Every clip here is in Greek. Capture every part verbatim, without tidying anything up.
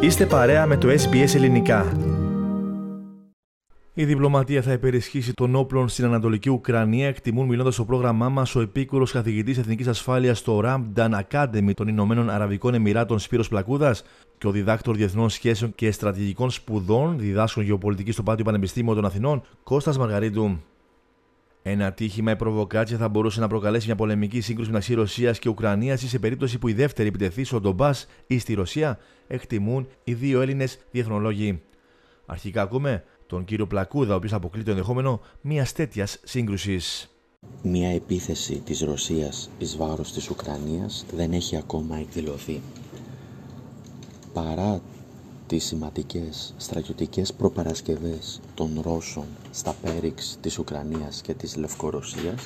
Είστε παρέα με το ες μπι ες Ελληνικά. Η διπλωματία θα υπερισχύσει των όπλων στην Ανατολική Ουκρανία, εκτιμούν μιλώντας στο πρόγραμμά μας ο επίκουρος καθηγητής Εθνικής Ασφάλειας στο Ramdan Academy των Ηνωμένων Αραβικών Εμιράτων Σπύρος Πλακούδας και ο διδάκτορ Διεθνών Σχέσεων και Στρατηγικών Σπουδών, διδάσκων Γεωπολιτικής στο Πάντιο Πανεπιστήμιο των Αθηνών, Κώστας Μαργαρίτου. Ένα ατύχημα ή προβοκάτσια θα μπορούσε να προκαλέσει μια πολεμική σύγκρουση μεταξύ Ρωσίας και Ουκρανίας ή σε περίπτωση που η δεύτερη επιτεθεί στο Ντομπάς ή στη Ρωσία, εκτιμούν οι δύο Έλληνες διεθνολόγοι. Αρχικά ακούμε τον κύριο Πλακούδα, ο οποίος αποκλεί το ενδεχόμενο μιας τέτοιας σύγκρουσης. Μια επίθεση της Ρωσίας εις βάρος της Ουκρανίας δεν έχει ακόμα εκδηλωθεί. Παρά τις σημαντικές στρατιωτικές προπαρασκευές των Ρώσων στα πέριξ της Ουκρανίας και της Λευκορωσίας,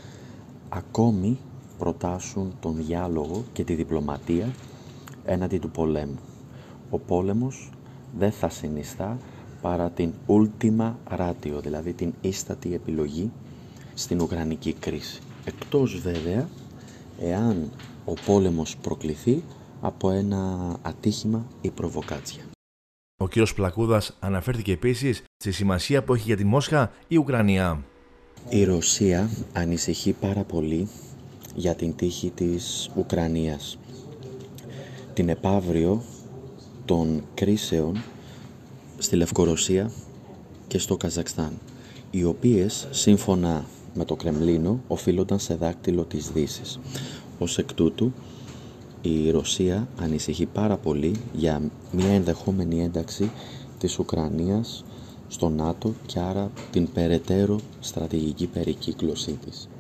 ακόμη προτάσουν τον διάλογο και τη διπλωματία έναντι του πολέμου. Ο πόλεμος δεν θα συνιστά παρά την ultima ratio, δηλαδή την ίστατη επιλογή στην Ουκρανική κρίση. Εκτός βέβαια εάν ο πόλεμος προκληθεί από ένα ατύχημα ή προβοκάτσια. Ο κύριος Πλακούδας αναφέρθηκε επίσης στη σημασία που έχει για τη Μόσχα η Ουκρανία. Η Ρωσία ανησυχεί πάρα πολύ για την τύχη της Ουκρανίας. Την επαύριο των κρίσεων στη Λευκορωσία και στο Καζακστάν, οι οποίες σύμφωνα με το Κρεμλίνο οφείλονταν σε δάκτυλο της Δύσης. Ως εκ τούτου η Ρωσία ανησυχεί πάρα πολύ για μια ενδεχόμενη ένταξη της Ουκρανίας στο ΝΑΤΟ και άρα την περαιτέρω στρατηγική περικύκλωσή της.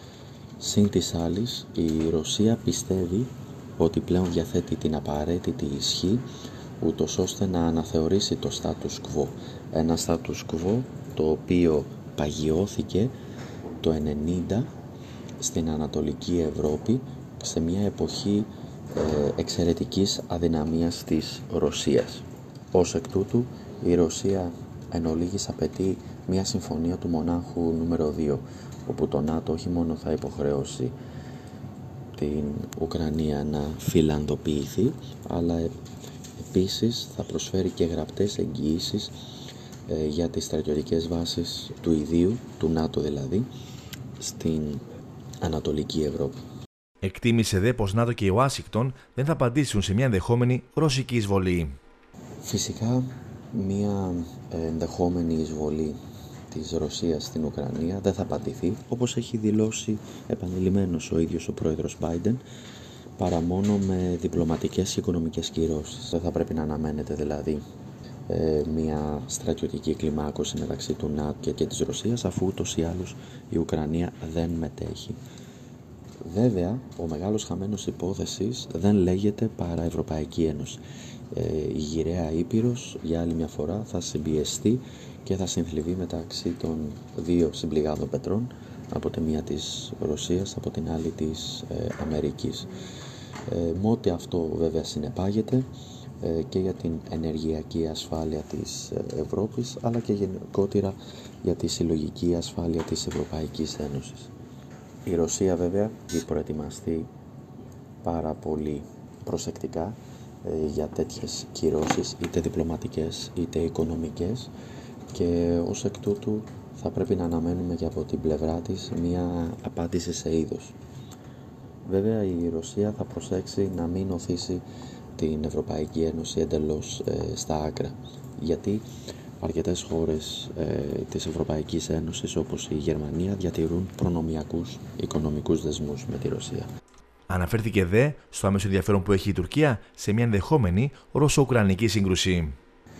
Συν της άλλης, η Ρωσία πιστεύει ότι πλέον διαθέτει την απαραίτητη ισχύ ούτως ώστε να αναθεωρήσει το status quo. Ένα status quo το οποίο παγιώθηκε το ενενήντα στην Ανατολική Ευρώπη σε μια εποχή ε, εξαιρετικής αδυναμίας της Ρωσίας. Ως εκ τούτου η Ρωσία εν ολίγης απαιτεί μια συμφωνία του μονάχου νούμερο δύο, όπου το ΝΑΤΟ όχι μόνο θα υποχρεώσει την Ουκρανία να φιλανδοποιηθεί, αλλά επίσης θα προσφέρει και γραπτές εγγυήσεις ε, για τις στρατιωτικές βάσεις του ιδίου, του ΝΑΤΟ δηλαδή, στην Ανατολική Ευρώπη. Εκτίμησε δε πως ΝΑΤΟ και η Ουάσιγκτον δεν θα απαντήσουν σε μια ενδεχόμενη ρωσική εισβολή. Φυσικά μια ενδεχόμενη εισβολή της Ρωσίας στην Ουκρανία δεν θα απαντηθεί, όπως έχει δηλώσει επανειλημμένος ο ίδιος ο πρόεδρος Biden, παρά μόνο με διπλωματικές και οικονομικές κυρώσεις. Δεν θα πρέπει να αναμένεται δηλαδή ε, μια στρατιωτική κλιμάκωση μεταξύ του ΝΑΤΟ και, και της Ρωσίας, αφού ούτως ή άλλως η Ουκρανία δεν μετέχει. Βέβαια, ο μεγάλος χαμένος υπόθεσης δεν λέγεται παρά Ευρωπαϊκή Ένωση. Ε, η γυραιά Ήπειρος για άλλη μια φορά θα συμπιεστεί και θα συνθλιβεί μεταξύ των δύο συμπληγάδων πετρών, από τη μία της Ρωσίας, από την άλλη της ε, Αμερικής. Ε, με ό,τι αυτό βέβαια συνεπάγεται ε, και για την ενεργειακή ασφάλεια της Ευρώπης, αλλά και γενικότερα για τη συλλογική ασφάλεια της Ευρωπαϊκής Ένωσης. Η Ρωσία βέβαια έχει προετοιμαστεί πάρα πολύ προσεκτικά ε, για τέτοιες κυρώσεις, είτε διπλωματικές είτε οικονομικές, και ως εκ τούτου θα πρέπει να αναμένουμε και από την πλευρά της μια απάντηση σε είδος. Βέβαια η Ρωσία θα προσέξει να μην οθήσει την Ευρωπαϊκή Ένωση εντελώς ε, στα άκρα, γιατί αρκετές χώρες ε, της Ευρωπαϊκής Ένωσης όπως η Γερμανία διατηρούν προνομιακούς οικονομικούς δεσμούς με τη Ρωσία. Αναφέρθηκε δε στο άμεσο ενδιαφέρον που έχει η Τουρκία σε μια ενδεχόμενη ρωσο-ουκρανική σύγκρουση.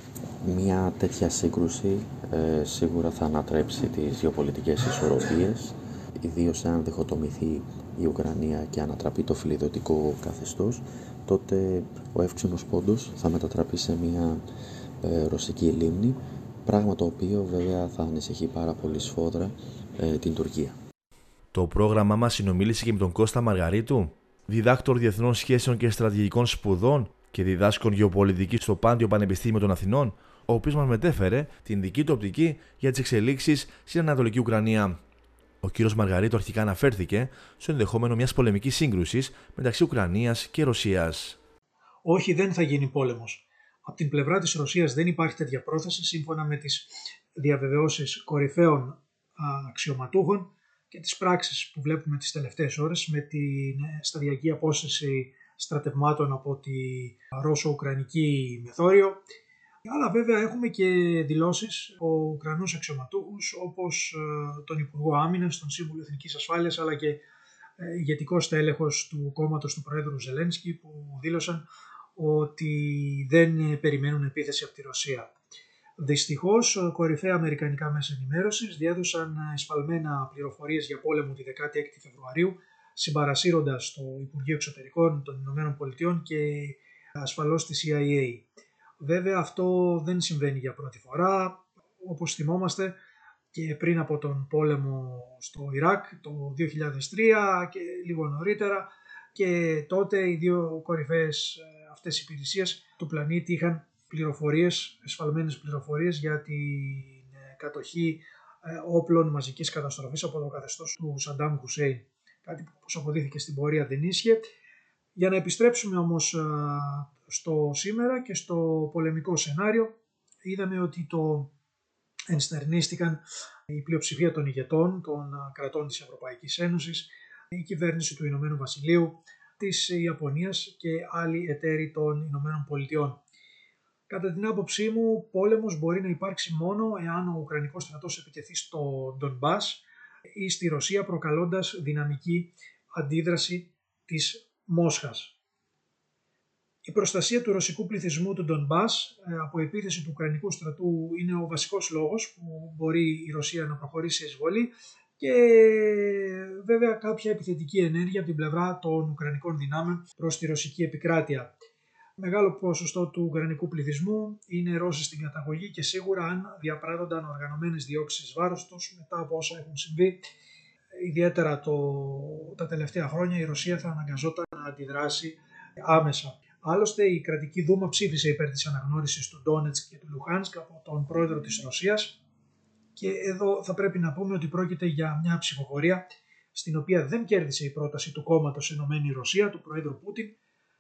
Μια τέτοια σύγκρουση ε, σίγουρα θα ανατρέψει τις γεωπολιτικές ισορροπίες, ιδίως αν διχοτομηθεί η Ουκρανία και ανατραπεί το φιλιδοτικό καθεστώς, τότε ο εύξηνος πόντος θα μετατραπεί σε μια ε, ρωσική λίμνη, πράγμα το οποίο βέβαια θα ανησυχεί πάρα πολύ σφόδρα ε, την Τουρκία. Το πρόγραμμά μας συνομίλησε και με τον Κώστα Μαργαρίτου, διδάκτορ Διεθνών Σχέσεων και Στρατηγικών Σπουδών και διδάσκων Γεωπολιτικής στο Πάντιο Πανεπιστήμιο των Αθηνών, ο οποίος μας μετέφερε την δική του οπτική για τις εξελίξεις στην Ανατολική Ουκρανία. Ο κύριος Μαργαρίτου αρχικά αναφέρθηκε στο ενδεχόμενο μιας πολεμικής σύγκρουσης μεταξύ Ουκρανίας και Ρωσίας. Όχι, δεν θα γίνει πόλεμος. Από την πλευρά της Ρωσίας δεν υπάρχει τέτοια πρόθεση, σύμφωνα με τις διαβεβαιώσεις κορυφαίων αξιωματούχων και τις πράξεις που βλέπουμε τις τελευταίες ώρες με την σταδιακή απόσταση στρατευμάτων από τη Ρώσο-Ουκρανική μεθόριο. Αλλά βέβαια έχουμε και δηλώσεις από Ουκρανούς αξιωματούχους, όπως τον Υπουργό Άμυνας, τον Σύμβουλο Εθνικής Ασφάλειας, αλλά και ηγετικός τέλεχος του κόμματος του Προέδρου Ζελένσκι, που δήλωσαν ότι δεν περιμένουν επίθεση από τη Ρωσία. Δυστυχώς, κορυφαία αμερικανικά μέσα ενημέρωσης διέδωσαν εσφαλμένα πληροφορίες για πόλεμο τη δεκάτη έκτη Φεβρουαρίου, συμπαρασύροντας το Υπουργείο Εξωτερικών των Ηνωμένων Πολιτειών και ασφαλώς τη σι άι έι. Βέβαια αυτό δεν συμβαίνει για πρώτη φορά. Όπως θυμόμαστε, και πριν από τον πόλεμο στο Ιράκ το δύο χιλιάδες τρία και λίγο νωρίτερα, και τότε οι δύο κορυφαίες αυτές υπηρεσίες του πλανήτη είχαν πληροφορίες, εσφαλμένες πληροφορίες για την κατοχή όπλων μαζικής καταστροφής από το καθεστώς του Σαντάμ Χουσέιν. Κάτι που, όπως αποδείχθηκε στην πορεία, δεν ίσχυε. Για να επιστρέψουμε όμως στο σήμερα και στο πολεμικό σενάριο, είδαμε ότι το ενστερνίστηκαν η πλειοψηφία των ηγετών των κρατών της Ευρωπαϊκής Ένωσης, η κυβέρνηση του Ηνωμένου Βασιλείου, της Ιαπωνίας και άλλοι εταίροι των Ηνωμένων Πολιτειών. Κατά την άποψή μου, πόλεμος μπορεί να υπάρξει μόνο εάν ο Ουκρανικός στρατός επιτεθεί στο Ντονμπάς ή στη Ρωσία, προκαλώντας δυναμική αντίδραση της Μόσχας. Η προστασία του ρωσικού πληθυσμού του Ντονμπάς από επίθεση του Ουκρανικού στρατού είναι ο βασικός λόγος που μπορεί η Ρωσία να προχωρήσει σε εισβολή, και βέβαια κάποια επιθετική ενέργεια από την πλευρά των Ουκρανικών δυνάμεων προς τη ρωσική επικράτεια. Μεγάλο ποσοστό του ουκρανικού πληθυσμού είναι Ρώσοι στην καταγωγή και σίγουρα αν διαπράττονταν οργανωμένες διώξεις εις βάρος τους μετά από όσα έχουν συμβεί, ιδιαίτερα το, τα τελευταία χρόνια, η Ρωσία θα αναγκαζόταν να αντιδράσει άμεσα. Άλλωστε, η κρατική Δούμα ψήφισε υπέρ της αναγνώρισης του Ντόνετσκ και του Λουχάνσκ από τον πρόεδρο της Ρωσίας, και εδώ θα πρέπει να πούμε ότι πρόκειται για μια ψηφοφορία στην οποία δεν κέρδισε η πρόταση του κόμματος Ενωμένη Ρωσία, του πρόεδρου Πούτιν,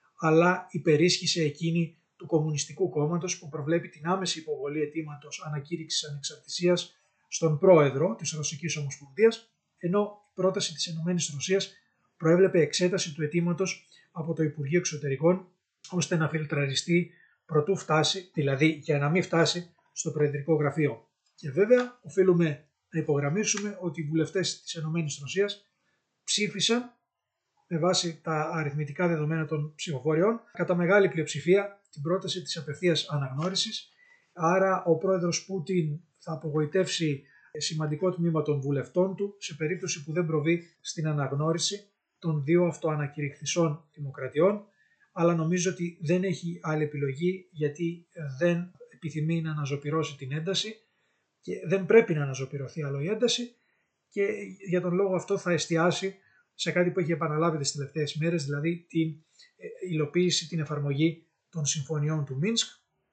αλλά υπερίσχυσε εκείνη του Κομμουνιστικού Κόμματος, που προβλέπει την άμεση υποβολή αιτήματος ανακήρυξης ανεξαρτησίας στον πρόεδρο της Ρωσικής Ομοσπονδίας, ενώ η πρόταση της Ενωμένης Ρωσίας προέβλεπε εξέταση του αιτήματος από το Υπουργείο Εξωτερικών, ώστε να φιλτραριστεί προτού φτάσει, δηλαδή για να μην φτάσει στο Προεδρικό Γραφείο. Και βέβαια οφείλουμε να υπογραμμίσουμε ότι οι βουλευτές της Ενωμένης Ρωσίας ψήφισαν με βάση τα αριθμητικά δεδομένα των ψηφοφοριών κατά μεγάλη πλειοψηφία την πρόταση της απευθείας αναγνώρισης. Άρα ο πρόεδρος Πούτιν θα απογοητεύσει σημαντικό τμήμα των βουλευτών του σε περίπτωση που δεν προβεί στην αναγνώριση των δύο αυτοανακηρυχθησών δημοκρατιών, αλλά νομίζω ότι δεν έχει άλλη επιλογή, γιατί δεν επιθυμεί να αναζωπυρώσει την ένταση και δεν πρέπει να αναζωπυρωθεί άλλο η ένταση, και για τον λόγο αυτό θα εστιάσει σε κάτι που έχει επαναλάβει τις τελευταίες μέρες, δηλαδή την υλοποίηση, την εφαρμογή των συμφωνιών του Μίνσκ,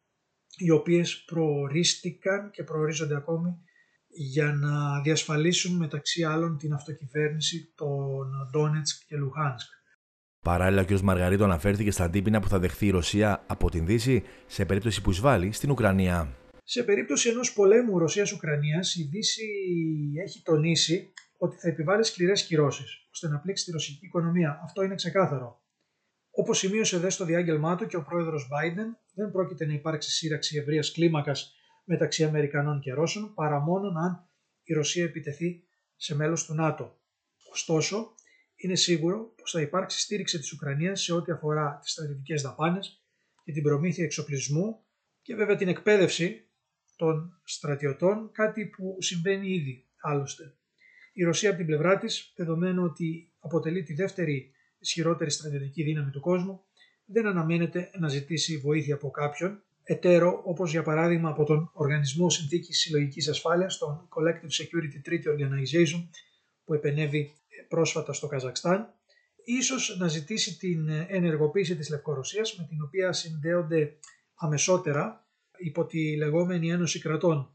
οι οποίες προορίστηκαν και προορίζονται ακόμη για να διασφαλίσουν μεταξύ άλλων την αυτοκυβέρνηση των Ντόνετσκ και Λουχάνσκ. Παράλληλα, ο κ. Μαργαρίτο αναφέρθηκε στα αντίπεινα που θα δεχθεί η Ρωσία από την Δύση σε περίπτωση που εισβάλλει στην Ουκρανία. Σε περίπτωση ενός πολέμου Ρωσίας-Ουκρανίας, η Δύση έχει τονίσει ότι θα επιβάλλει σκληρές κυρώσεις, ώστε να πλήξει τη ρωσική οικονομία. Αυτό είναι ξεκάθαρο. Όπως σημείωσε δε στο διάγγελμά του και ο πρόεδρος Biden, δεν πρόκειται να υπάρξει σύραξη ευρείας κλίμακας μεταξύ Αμερικανών και Ρώσων, παρά μόνο αν η Ρωσία επιτεθεί σε μέλος του ΝΑΤΟ. Ωστόσο, είναι σίγουρο πως θα υπάρξει στήριξη της Ουκρανίας σε ό,τι αφορά τις στρατιωτικές δαπάνες και την προμήθεια εξοπλισμού και βέβαια την εκπαίδευση των στρατιωτών, κάτι που συμβαίνει ήδη άλλωστε. Η Ρωσία από την πλευρά της, δεδομένου ότι αποτελεί τη δεύτερη ισχυρότερη στρατιωτική δύναμη του κόσμου, δεν αναμένεται να ζητήσει βοήθεια από κάποιον εταίρο, όπως για παράδειγμα από τον Οργανισμό Συνθήκης Συλλογικής Ασφάλειας, τον Collective Security Treaty Organization, που επενέβη πρόσφατα στο Καζακστάν, ίσως να ζητήσει την ενεργοποίηση της Λευκορωσίας, με την οποία συνδέονται αμεσότερα υπό τη λεγόμενη Ένωση Κρατών.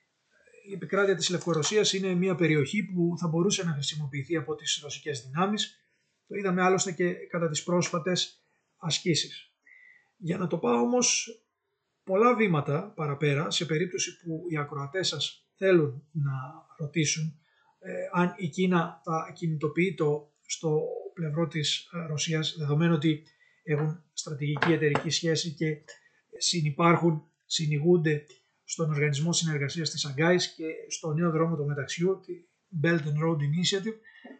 Η επικράτεια της Λευκορωσίας είναι μια περιοχή που θα μπορούσε να χρησιμοποιηθεί από τις ρωσικές δυνάμεις. Το είδαμε άλλωστε και κατά τις πρόσφατες ασκήσεις. Για να το πάω όμως πολλά βήματα παραπέρα, σε περίπτωση που οι ακροατές σας θέλουν να ρωτήσουν ε, αν η Κίνα θα κινητοποιεί το στο πλευρό της Ρωσίας, δεδομένου ότι έχουν στρατηγική εταιρική σχέση και συνυπάρχουν, συνηγούνται στον Οργανισμό Συνεργασίας της Σαγκάης και στο νέο δρόμο του μεταξιού, τη Belt and Road Initiative.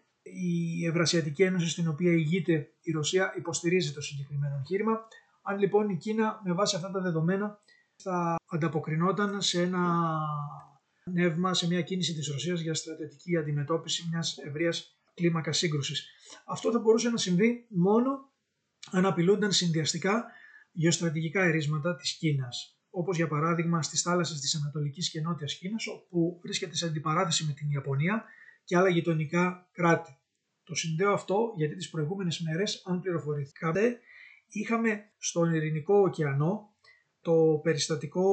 Η Ευρασιατική Ένωση, στην οποία ηγείται η Ρωσία, υποστηρίζει το συγκεκριμένο εγχείρημα. Αν λοιπόν η Κίνα με βάση αυτά τα δεδομένα θα ανταποκρινόταν σε ένα νεύμα, σε μια κίνηση της Ρωσίας για στρατιωτική αντιμετώπιση μιας ευρείας κλίμακα σύγκρουσης. Αυτό θα μπορούσε να συμβεί μόνο αν απειλούνταν συνδυαστικά γεωστρατηγικά ερίσματα της Κίνας, όπως για παράδειγμα στις θάλασσες της Ανατολικής και Νότιας Κίνας, όπου βρίσκεται σε αντιπαράθεση με την Ιαπωνία και άλλα γειτονικά κράτη. Το συνδέω αυτό γιατί τις προηγούμενες μέρες, αν πληροφορηθήκατε, είχαμε στον Ειρηνικό ωκεανό το περιστατικό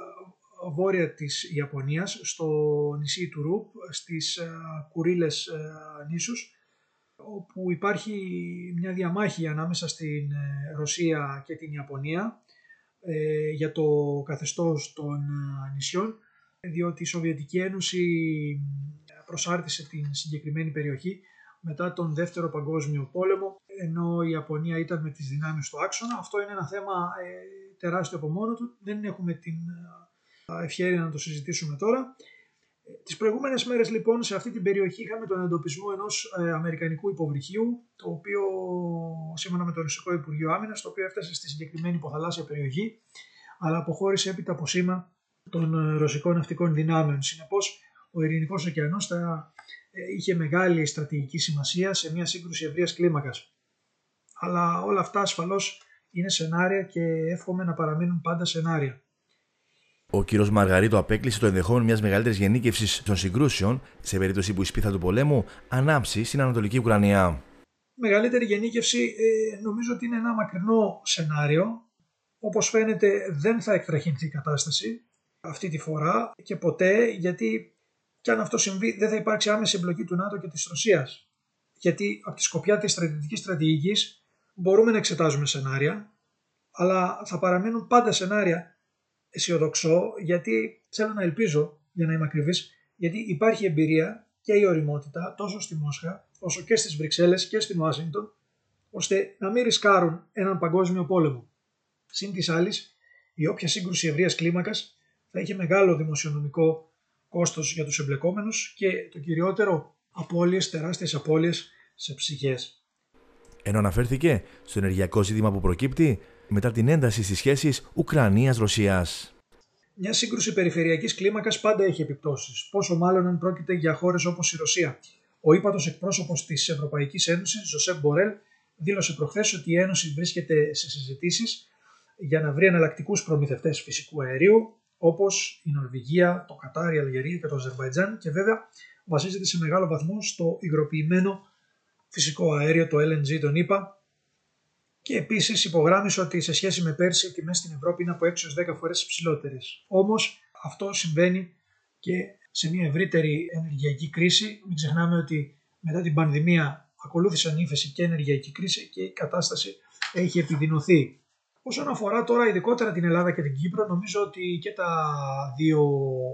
βόρεια της Ιαπωνίας, στο νησί του Ρουπ, στις Κουρίλες νήσους, όπου υπάρχει μια διαμάχη ανάμεσα στην Ρωσία και την Ιαπωνία ε, για το καθεστώς των νησιών, διότι η Σοβιετική Ένωση προσάρτησε την συγκεκριμένη περιοχή μετά τον Δεύτερο Παγκόσμιο Πόλεμο, ενώ η Ιαπωνία ήταν με τις δυνάμεις του άξονα. Αυτό είναι ένα θέμα ε, τεράστιο από μόνο του, δεν έχουμε την ευχέρεια να το συζητήσουμε τώρα. Τις προηγούμενες μέρες λοιπόν σε αυτή την περιοχή είχαμε τον εντοπισμό ενός ε, αμερικανικού υποβρυχίου, το οποίο σύμφωνα με το Ρωσικό Υπουργείο Άμυνας, το οποίο έφτασε στη συγκεκριμένη υποθαλάσσια περιοχή, αλλά αποχώρησε έπειτα από σήμα των ρωσικών ναυτικών δυνάμεων. Συνεπώς, ο Ειρηνικός ωκεανός θα ε, είχε μεγάλη στρατηγική σημασία σε μια σύγκρουση ευρείας κλίμακας. Αλλά όλα αυτά ασφαλώς είναι σενάρια και εύχομαι να παραμείνουν πάντα σενάρια. Ο κ. Μαργαρίτο απέκλεισε το ενδεχόμενο μιας μεγαλύτερης γενίκευσης των συγκρούσεων σε περίπτωση που η σπίθα του πολέμου ανάψει στην Ανατολική Ουκρανία. Μεγαλύτερη γενίκευση ε, νομίζω ότι είναι ένα μακρινό σενάριο. Όπως φαίνεται δεν θα εκτραχυνθεί η κατάσταση αυτή τη φορά και ποτέ, γιατί κι αν αυτό συμβεί δεν θα υπάρξει άμεση εμπλοκή του ΝΑΤΟ και της Ρωσίας. Γιατί από τη σκοπιά της στρατιωτικής στρατηγικής μπορούμε να εξετάζουμε σενάρια, αλλά θα παραμένουν πάντα σενάρια. Αισιοδοξώ, γιατί θέλω να ελπίζω, για να είμαι ακριβής, γιατί υπάρχει εμπειρία και η ωριμότητα τόσο στη Μόσχα όσο και στις Βρυξέλλες και στην Ουάσιγκτον, ώστε να μην ρισκάρουν έναν παγκόσμιο πόλεμο. Συν της άλλης, η όποια σύγκρουση ευρείας κλίμακας θα είχε μεγάλο δημοσιονομικό κόστος για τους εμπλεκόμενους και το κυριότερο, απώλειες, τεράστιες απώλειες σε ψυχές. Ενώ αναφέρθηκε στο ενεργειακό ζήτημα που προκύπτει μετά την ένταση στις σχέσεις Ουκρανίας-Ρωσίας. Μια σύγκρουση περιφερειακής κλίμακας πάντα έχει επιπτώσεις, πόσο μάλλον αν πρόκειται για χώρες όπως η Ρωσία. Ο ύπατος εκπρόσωπος της Ευρωπαϊκής Ένωσης, Ζοσέπ Μπορέλ, δήλωσε προχθές ότι η Ένωση βρίσκεται σε συζητήσεις για να βρει εναλλακτικούς προμηθευτές φυσικού αερίου, όπως η Νορβηγία, το Κατάρ, η Αλγερία και το Αζερβαϊτζάν, και βέβαια βασίζεται σε μεγάλο βαθμό στο υγροποιημένο φυσικό αέριο, το ελ εν τζι των ΗΠΑ. Και επίσης υπογράμμισε ότι σε σχέση με πέρσι οι τιμές στην Ευρώπη είναι από έξι έως δέκα φορές υψηλότερες. Όμως αυτό συμβαίνει και σε μια ευρύτερη ενεργειακή κρίση. Μην ξεχνάμε ότι μετά την πανδημία ακολούθησαν ύφεση και ενεργειακή κρίση και η κατάσταση έχει επιδεινωθεί. Όσον αφορά τώρα ειδικότερα την Ελλάδα και την Κύπρο, νομίζω ότι και τα δύο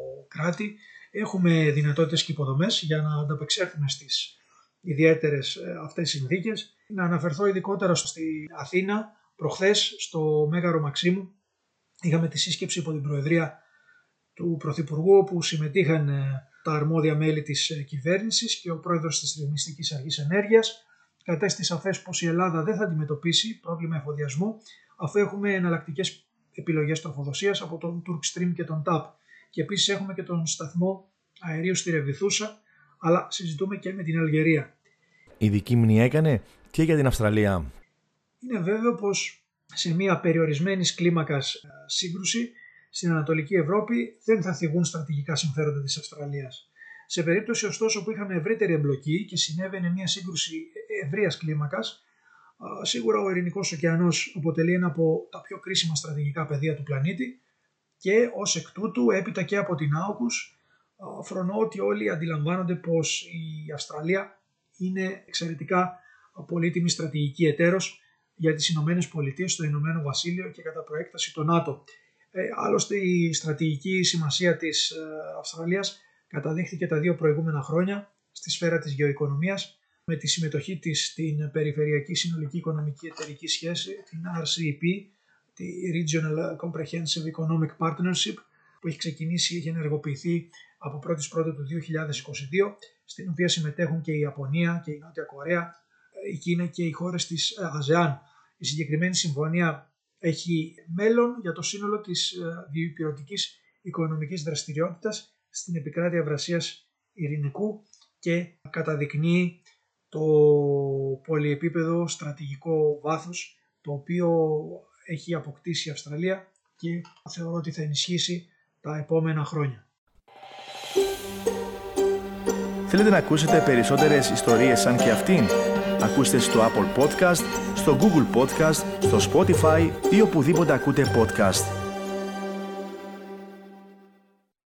κράτη έχουμε δυνατότητες και υποδομές για να ανταπεξέλθουμε στις ιδιαίτερες αυτές συνθήκες. Να αναφερθώ ειδικότερα στη Αθήνα. Προχθές στο Μέγαρο Μαξίμου είχαμε τη σύσκεψη υπό την προεδρία του Πρωθυπουργού, όπου συμμετείχαν τα αρμόδια μέλη της κυβέρνησης και ο πρόεδρος της Ρυθμιστικής Αρχής Ενέργειας. Κατέστη σαφές πως η Ελλάδα δεν θα αντιμετωπίσει πρόβλημα εφοδιασμού, αφού έχουμε εναλλακτικές επιλογές τροφοδοσίας από τον Turkstream και τον τάπ. Και επίσης έχουμε και τον σταθμό αερίου στη Ρεβιθούσα, αλλά συζητούμε και με την Αλγερία. Ειδική μνήμα έκανε και για την Αυστραλία. Είναι βέβαιο πως σε μια περιορισμένης κλίμακας σύγκρουση στην Ανατολική Ευρώπη δεν θα θυγούν στρατηγικά συμφέροντα της Αυστραλίας. Σε περίπτωση ωστόσο που είχαμε ευρύτερη εμπλοκή και συνέβαινε μια σύγκρουση ευρείας κλίμακας, σίγουρα ο Ειρηνικός ωκεανός αποτελεί ένα από τα πιο κρίσιμα στρατηγικά πεδία του πλανήτη και ως εκ τούτου, έπειτα και από την άουκους, φρονώ ότι όλοι αντιλαμβάνονται πως η Αυστραλία είναι εξαιρετικά πολύτιμη στρατηγική εταίρος για τις Ηνωμένες Πολιτείες, το Ηνωμένο Βασίλειο και κατά προέκταση το ΝΑΤΟ. Ε, άλλωστε η στρατηγική σημασία της ε, Αυστραλίας καταδείχθηκε τα δύο προηγούμενα χρόνια στη σφαίρα της γεωοικονομίας με τη συμμετοχή της στην Περιφερειακή Συνολική Οικονομική Εταιρική Σχέση, την αρ σι ι πι, τη Regional Comprehensive Economic Partnership, που έχει ξεκινήσει, έχει ενεργοποιηθεί από πρώτη Πρώτου του δύο χιλιάδες είκοσι δύο, στην οποία συμμετέχουν και η Ιαπωνία και η Νότια Κορέα, η Κίνα και οι χώρες της ΑΖΕΑΝ. Η συγκεκριμένη συμφωνία έχει μέλλον για το σύνολο της διυπηρωτικής οικονομικής δραστηριότητας στην επικράτεια Ευρασίας Ειρηνικού και καταδεικνύει το πολυεπίπεδο στρατηγικό βάθος το οποίο έχει αποκτήσει η Αυστραλία και θεωρώ ότι θα ενισχύσει τα επόμενα χρόνια. Θέλετε να ακούσετε περισσότερες ιστορίες σαν και αυτήν? Ακούστε στο Apple Podcast, στο Google Podcast, στο Spotify ή οπουδήποτε ακούτε podcast.